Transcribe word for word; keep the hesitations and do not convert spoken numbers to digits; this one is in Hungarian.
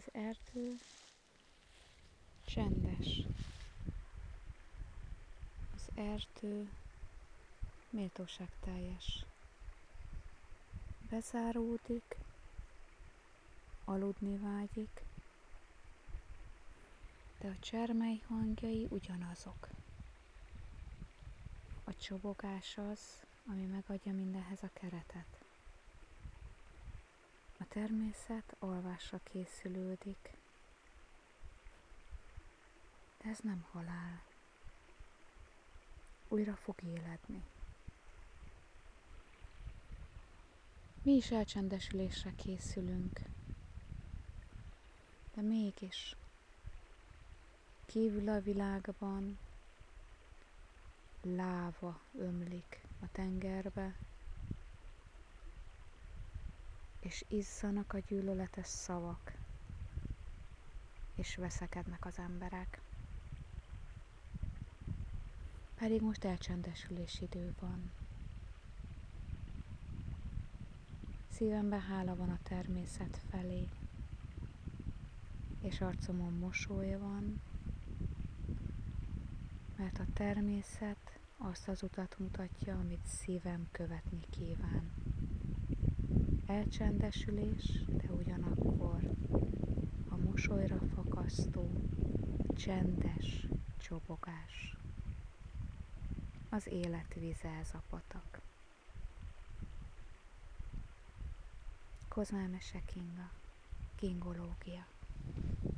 Az erdő csendes. Az erdő méltóságteljes. Bezáródik, aludni vágyik, de a csermely hangjai ugyanazok. A csobogás az, ami megadja mindenhez a keretet. A természet alvásra készülődik, de ez nem halál. Újra fog éledni. Mi is elcsendesülésre készülünk, de mégis kívül a világban láva ömlik a tengerbe, és izzanak a gyűlöletes szavak, és veszekednek az emberek. Pedig most elcsendesülés idő van. Szívemben hála van a természet felé, és arcomon mosoly van, mert a természet azt az utat mutatja, amit szívem követni kíván. Elcsendesülés, de ugyanakkor a mosolyra fakasztó, csendes csobogás. Az élet vize ez a patak. Kozmámese Kinga, kingológia.